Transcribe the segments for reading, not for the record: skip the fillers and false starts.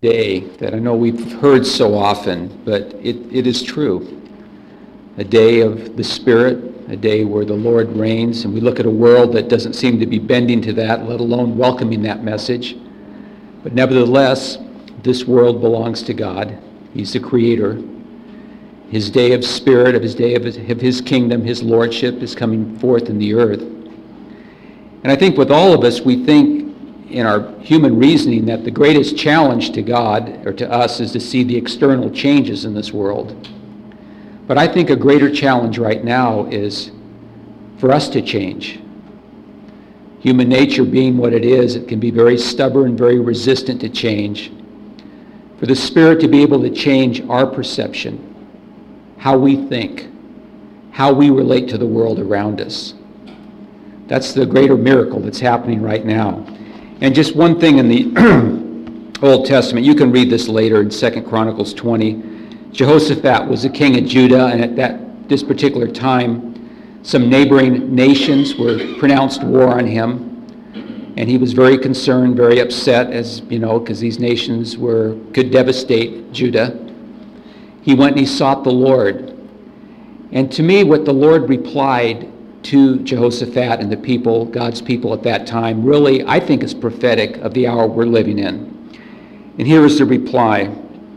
day that I know we've heard so often, but it is true. A day of the Spirit, a day where the Lord reigns, and we look at a world that doesn't seem to be bending to that, let alone welcoming that message. But nevertheless, this world belongs to God. He's the Creator. His day of Spirit, of His day of His kingdom, His lordship is coming forth in the earth. And I think with all of us, we think in our human reasoning that the greatest challenge to God or to us is to see the external changes in this world. But I think a greater challenge right now is for us to change. Human nature being what it is, it can be very stubborn, very resistant to change. For the Spirit to be able to change our perception, how we think, how we relate to the world around us. That's the greater miracle that's happening right now. And just one thing in the Old Testament, you can read this later in 2 Chronicles 20. Jehoshaphat was the king of Judah, and at this particular time, some neighboring nations were pronounced war on him. And he was very concerned, very upset, as you know, because these nations could devastate Judah. He went and he sought the Lord. And to me, what the Lord replied to Jehoshaphat and the people, God's people at that time, really, I think is prophetic of the hour we're living in. And here is the reply.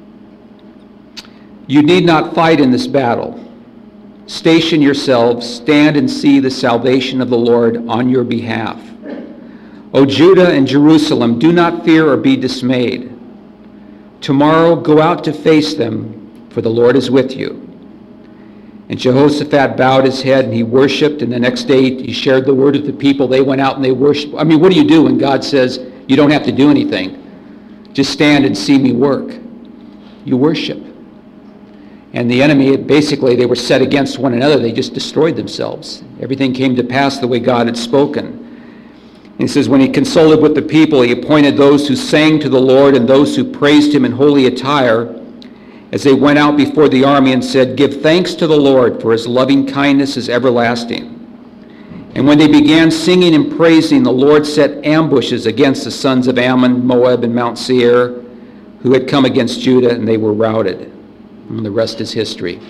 You need not fight in this battle. Station yourselves, stand and see the salvation of the Lord on your behalf. O Judah and Jerusalem, do not fear or be dismayed. Tomorrow go out to face them, for the Lord is with you. And Jehoshaphat bowed his head and he worshiped, and the next day he shared the word with the people. They went out and they worshiped. I mean, what do you do when God says you don't have to do anything? Just stand and see me work. You worship. And the enemy, basically, they were set against one another. They just destroyed themselves. Everything came to pass the way God had spoken. And he says, when he consulted with the people, he appointed those who sang to the Lord and those who praised him in holy attire, as they went out before the army and said, give thanks to the Lord, for his loving kindness is everlasting. And when they began singing and praising, the Lord set ambushes against the sons of Ammon, Moab, and Mount Seir, who had come against Judah, and they were routed. And the rest is history.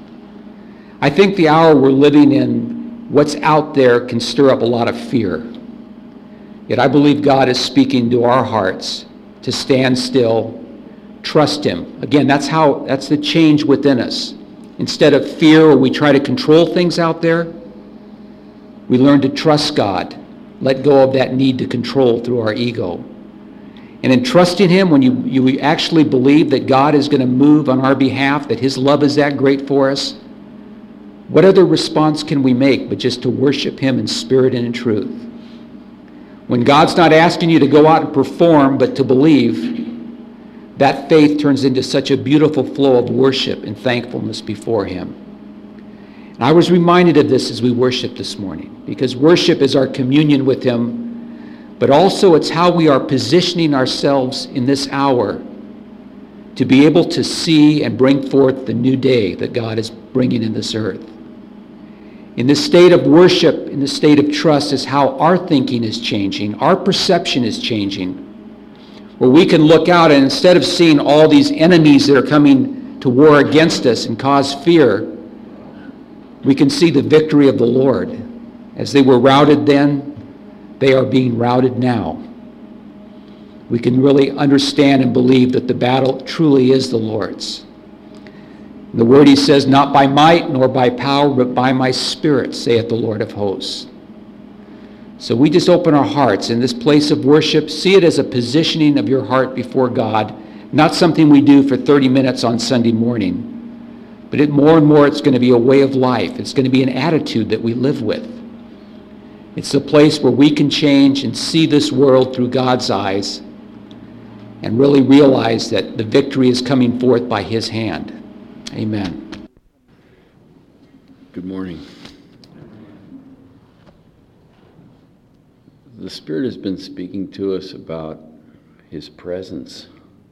I think the hour we're living in, what's out there can stir up a lot of fear. Yet I believe God is speaking to our hearts to stand still, trust him. Again, that's the change within us. Instead of fear or we try to control things out there, we learn to trust God, let go of that need to control through our ego. And in trusting him, when you actually believe that God is going to move on our behalf, that his love is that great for us, what other response can we make but just to worship him in spirit and in truth? When God's not asking you to go out and perform, but to believe, that faith turns into such a beautiful flow of worship and thankfulness before him. And I was reminded of this as we worship this morning, because worship is our communion with him, but also it's how we are positioning ourselves in this hour to be able to see and bring forth the new day that God is bringing in this earth. In this state of worship, in this state of trust, is how our thinking is changing, our perception is changing, where we can look out and instead of seeing all these enemies that are coming to war against us and cause fear, we can see the victory of the Lord. As they were routed then, they are being routed now. We can really understand and believe that the battle truly is the Lord's. In the word he says, not by might nor by power, but by my spirit, saith the Lord of hosts. So we just open our hearts in this place of worship. See it as a positioning of your heart before God, not something we do for 30 minutes on Sunday morning. But more and more it's going to be a way of life. It's going to be an attitude that we live with. It's a place where we can change and see this world through God's eyes and really realize that the victory is coming forth by his hand. Amen. Good morning. The Spirit has been speaking to us about his presence.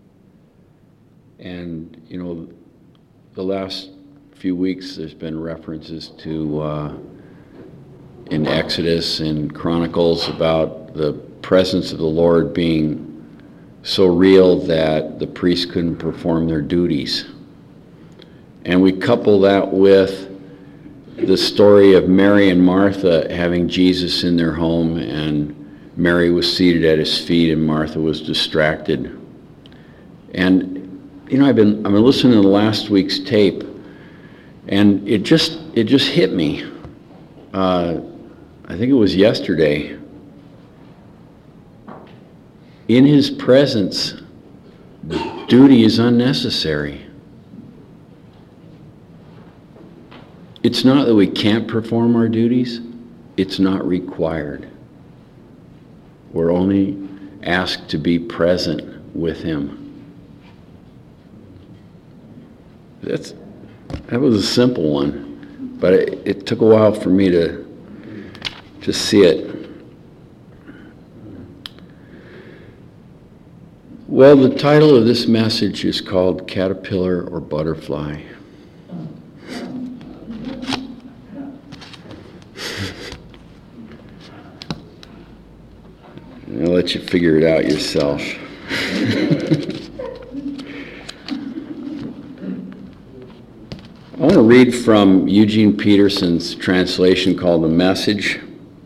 And, the last few weeks there's been references to in Exodus and Chronicles about the presence of the Lord being so real that the priests couldn't perform their duties. And we couple that with the story of Mary and Martha having Jesus in their home, and Mary was seated at his feet and Martha was distracted. And I've been listening to last week's tape, and it just hit me. I think it was yesterday. In his presence, duty is unnecessary. It's not that we can't perform our duties, it's not required. We're only asked to be present with him. That was a simple one, but it took a while for me to see it. Well, the title of this message is called Caterpillar or Butterfly. I'll let you figure it out yourself. I want to read from Eugene Peterson's translation called The Message.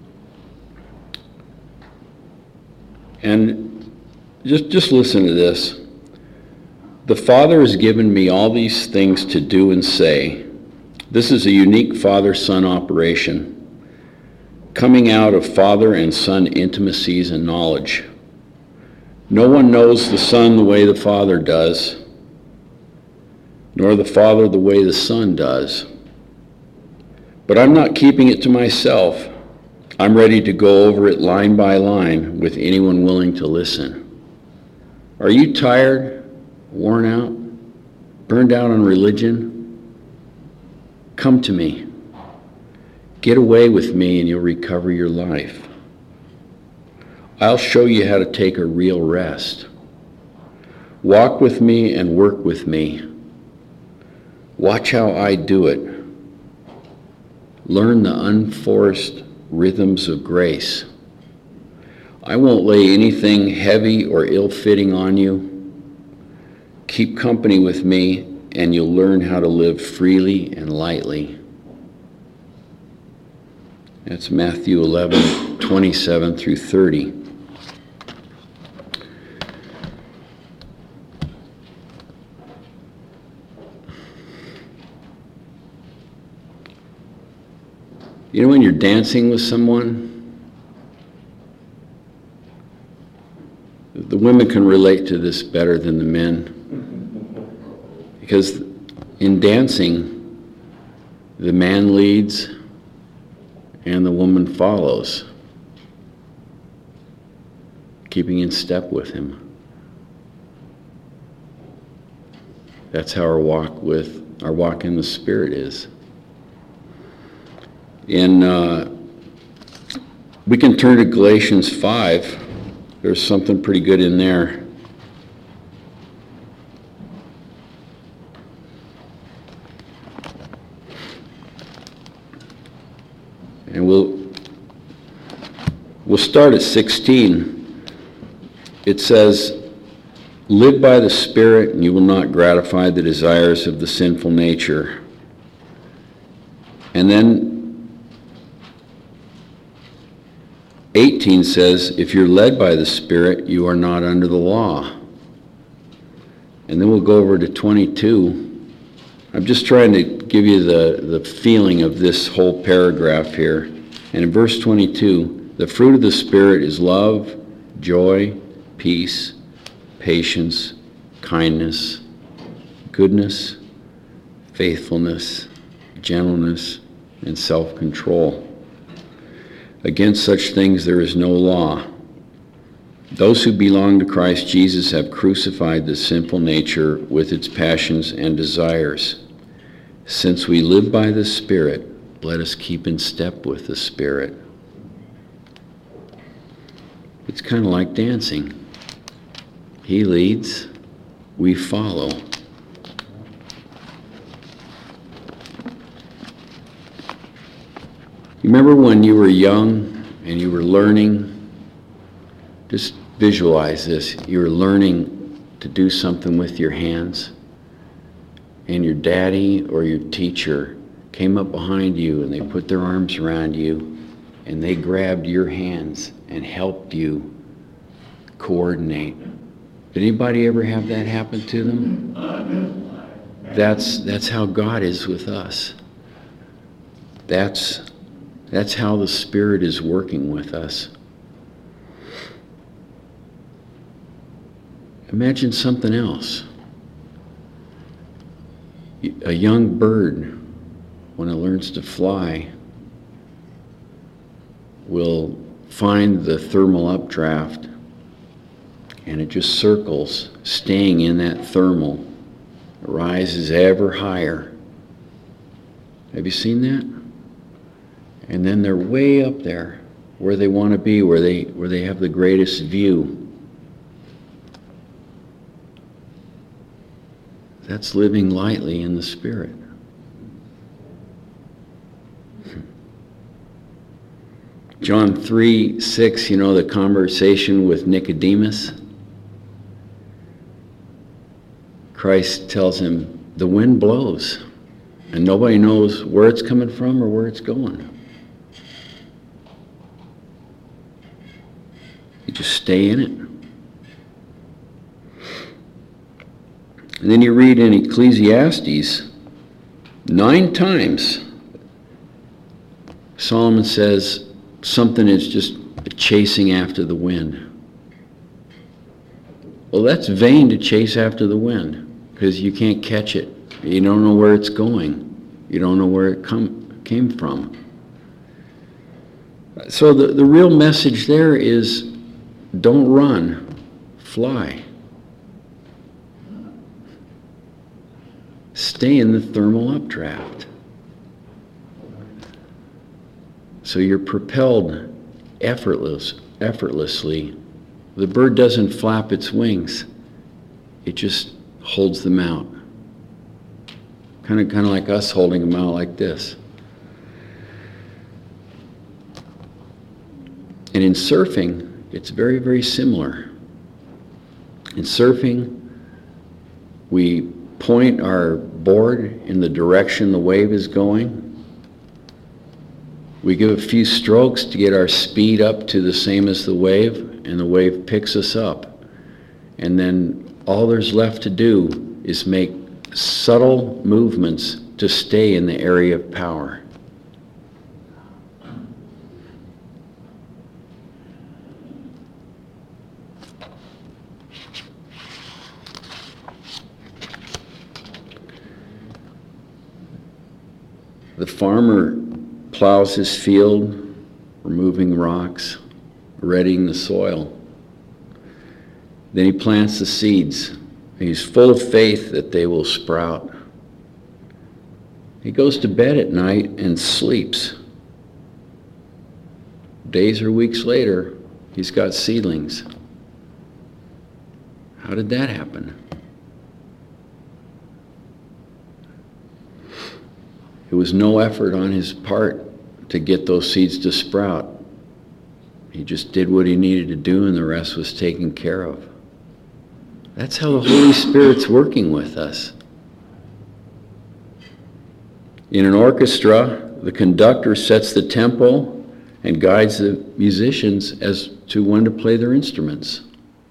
And just listen to this. The Father has given me all these things to do and say. This is a unique father-son operation, coming out of father and son intimacies and knowledge. No one knows the Son the way the Father does, nor the Father the way the Son does. But I'm not keeping it to myself. I'm ready to go over it line by line with anyone willing to listen. Are you tired, worn out, burned out on religion? Come to me. Get away with me and you'll recover your life. I'll show you how to take a real rest. Walk with me and work with me. Watch how I do it. Learn the unforced rhythms of grace. I won't lay anything heavy or ill-fitting on you. Keep company with me and you'll learn how to live freely and lightly. That's Matthew 11:27 through 30. You know when you're dancing with someone, the women can relate to this better than the men. Because in dancing, the man leads and the woman follows, keeping in step with him. That's how our walk in the Spirit is. We can turn to Galatians 5. There's something pretty good in there. And we'll start at 16. It says, "Live by the Spirit, and you will not gratify the desires of the sinful nature." And then 18 says, "If you're led by the Spirit, you are not under the law." And then we'll go over to 22. I'm just trying to give you the feeling of this whole paragraph here. And in verse 22, the fruit of the Spirit is love, joy, peace, patience, kindness, goodness, faithfulness, gentleness, and self-control. Against such things there is no law. Those who belong to Christ Jesus have crucified the sinful nature with its passions and desires. Since we live by the Spirit, let us keep in step with the Spirit. It's kind of like dancing. He leads, we follow. You remember when you were young and you were learning? Just Visualize this. You're learning to do something with your hands, and your daddy or your teacher came up behind you and they put their arms around you and they grabbed your hands and helped you coordinate. Did anybody ever have that happen to them? That's how God is with us. That's how the Spirit is working with us. Imagine something else. A young bird, when it learns to fly, will find the thermal updraft, and it just circles, staying in that thermal. It rises ever higher. Have you seen that? And then they're way up there, where they want to be, where they have the greatest view. That's living lightly in the Spirit. John 3:6, you know the conversation with Nicodemus? Christ tells him, the wind blows, and nobody knows where it's coming from or where it's going. You just stay in it. And then you read in Ecclesiastes, 9 times, Solomon says something is just chasing after the wind. Well, that's vain to chase after the wind, because you can't catch it. You don't know where it's going. You don't know where it came from. So the real message there is, don't run, fly. Stay in the thermal updraft. So you're propelled effortlessly. The bird doesn't flap its wings. It just holds them out. Kind of like us holding them out like this. And in surfing, it's very, very similar. In surfing, we point our board in the direction the wave is going. We give a few strokes to get our speed up to the same as the wave, and the wave picks us up. And then all there's left to do is make subtle movements to stay in the area of power. The farmer plows his field, removing rocks, readying the soil. Then he plants the seeds. He's full of faith that they will sprout. He goes to bed at night and sleeps. Days or weeks later, he's got seedlings. How did that happen? It was no effort on his part to get those seeds to sprout. He just did what he needed to do, and the rest was taken care of. That's how the Holy Spirit's working with us. In an orchestra, the conductor sets the tempo and guides the musicians as to when to play their instruments.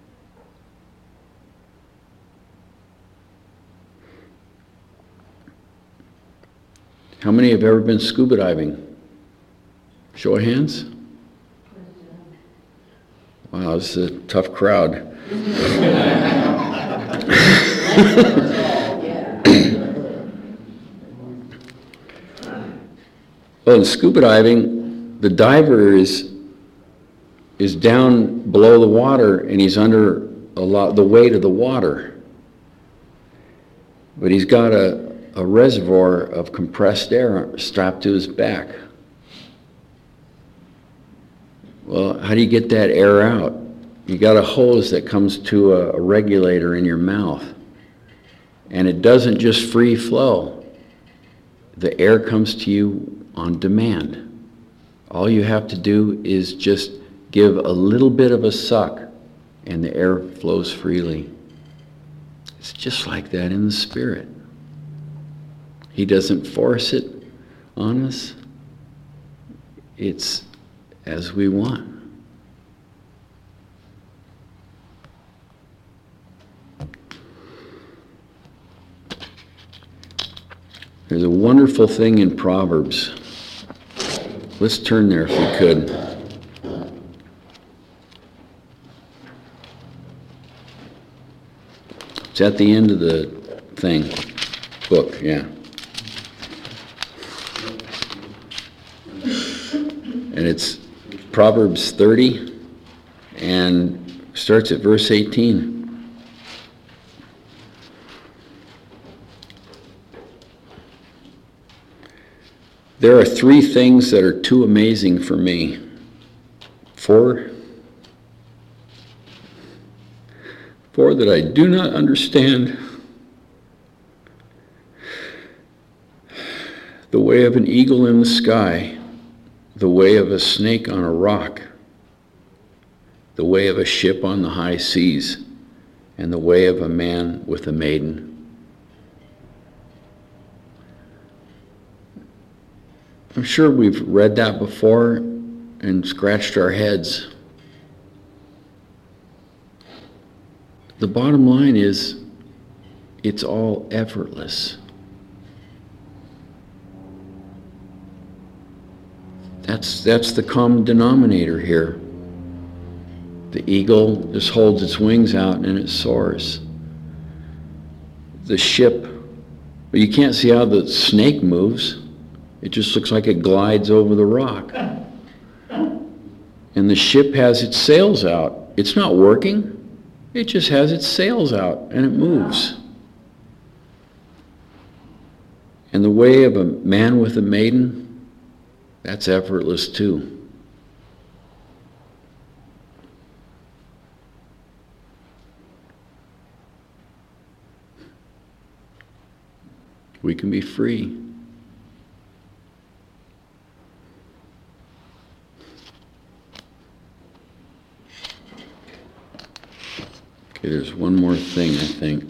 How many have ever been scuba diving? Show of hands. Wow, this is a tough crowd. Well, in scuba diving, the diver is down below the water, and he's under the weight of the water. But he's got a reservoir of compressed air strapped to his back. Well, how do you get that air out? You got a hose that comes to a regulator in your mouth. And it doesn't just free flow. The air comes to you on demand. All you have to do is just give a little bit of a suck, and the air flows freely. It's just like that in the Spirit. He doesn't force it on us. It's as we want. There's a wonderful thing in Proverbs. Let's turn there if we could. It's at the end of the book, yeah. And it's Proverbs 30 and starts at verse 18. There are 3 things that are too amazing for me. 4 that I do not understand. The way of an eagle in the sky, the way of a snake on a rock, the way of a ship on the high seas, and the way of a man with a maiden. I'm sure we've read that before and scratched our heads. The bottom line is, it's all effortless. That's the common denominator here. The eagle just holds its wings out and it soars. The ship, you can't see how the snake moves. It just looks like it glides over the rock. And the ship has its sails out. It's not working. It just has its sails out and it moves. And the way of a man with a maiden, that's effortless too. We can be free. Okay, there's one more thing, I think.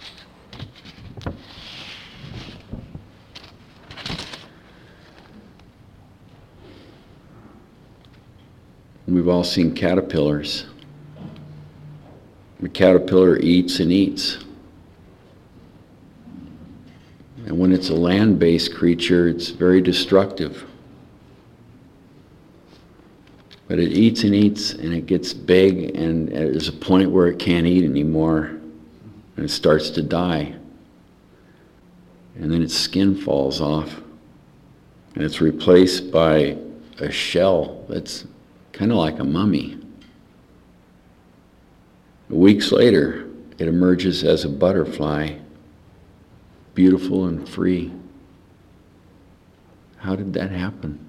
We've all seen caterpillars. The caterpillar eats and eats. And when it's a land-based creature, it's very destructive. But it eats and eats, and it gets big, and there's a point where it can't eat anymore, and it starts to die. And then its skin falls off, and it's replaced by a shell that's kind of like a mummy. Weeks later, it emerges as a butterfly, beautiful and free. How did that happen?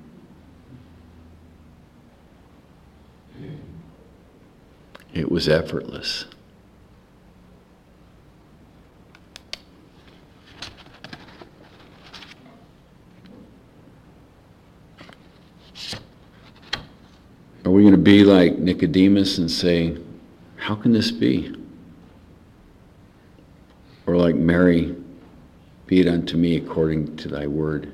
It was effortless. Are we going to be like Nicodemus and say, how can this be? Or like Mary, be it unto me according to thy word.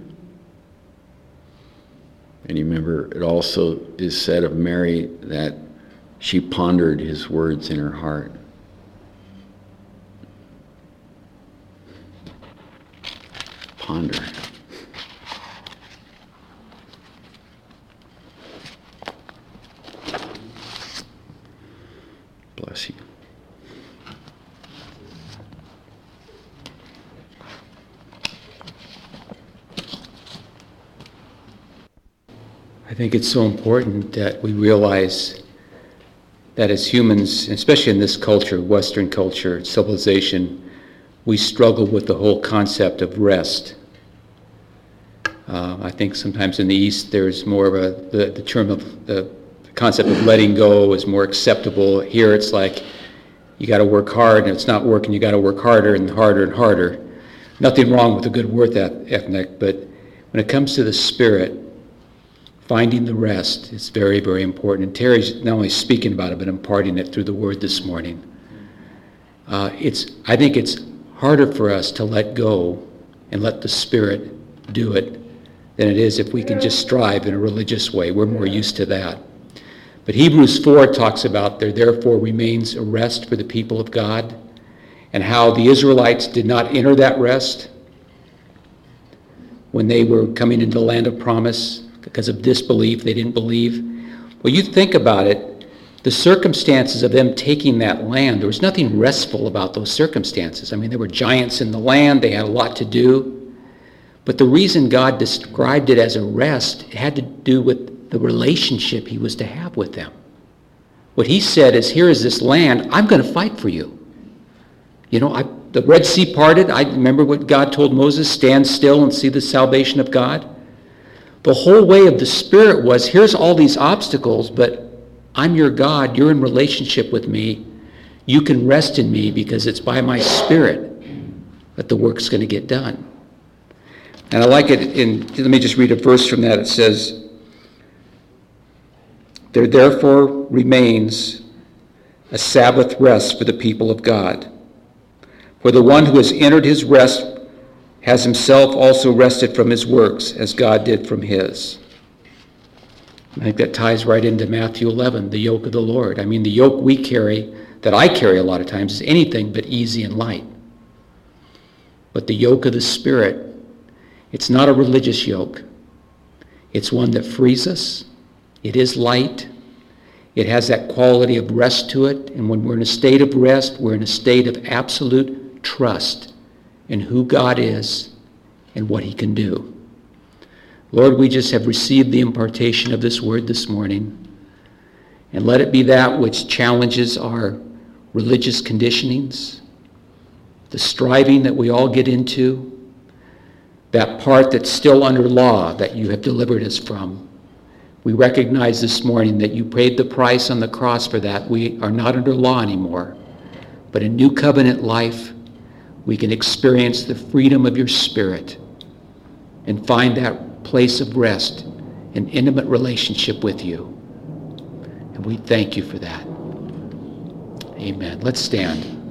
And you remember, it also is said of Mary that she pondered his words in her heart. Ponder. Bless you. I think it's so important that we realize that as humans, especially in this culture, Western culture, civilization, we struggle with the whole concept of rest. I think sometimes in the East there's more of the term of the concept of letting go is more acceptable. Here it's like you got to work hard, and if it's not working, you got to work harder and harder and harder. Nothing wrong with a good work ethic, but when it comes to the Spirit, Finding the rest is very, very important. And Terry's not only speaking about it, but imparting it through the Word this morning. I think it's harder for us to let go and let the Spirit do it than it is if we can just strive in a religious way. We're more used to that. But Hebrews 4 talks about there therefore remains a rest for the people of God, and how the Israelites did not enter that rest when they were coming into the land of promise because of disbelief. They didn't believe. Well, you think about it, the circumstances of them taking that land, there was nothing restful about those circumstances. I mean, there were giants in the land. They had a lot to do. But the reason God described it as a rest had to do with the relationship he was to have with them. What he said is, here is this land. I'm going to fight for you. You know, the Red Sea parted. I remember what God told Moses, stand still and see the salvation of God. The whole way of the Spirit was, here's all these obstacles, but I'm your God. You're in relationship with me. You can rest in me because it's by my Spirit that the work's going to get done. And I like it let me just read a verse from that. It says, there therefore remains a Sabbath rest for the people of God. For the one who has entered his rest has himself also rested from his works, as God did from his. I think that ties right into Matthew 11, the yoke of the Lord. I mean, the yoke we carry, that I carry a lot of times, is anything but easy and light. But the yoke of the Spirit, it's not a religious yoke. It's one that frees us. It is light. It has that quality of rest to it. And when we're in a state of rest, we're in a state of absolute trust in who God is and what he can do. Lord, we just have received the impartation of this word this morning. And let it be that which challenges our religious conditionings, the striving that we all get into, that part that's still under law that you have delivered us from. We recognize this morning that you paid the price on the cross for that. We are not under law anymore. But in new covenant life, we can experience the freedom of your Spirit and find that place of rest and intimate relationship with you. And we thank you for that. Amen. Let's stand.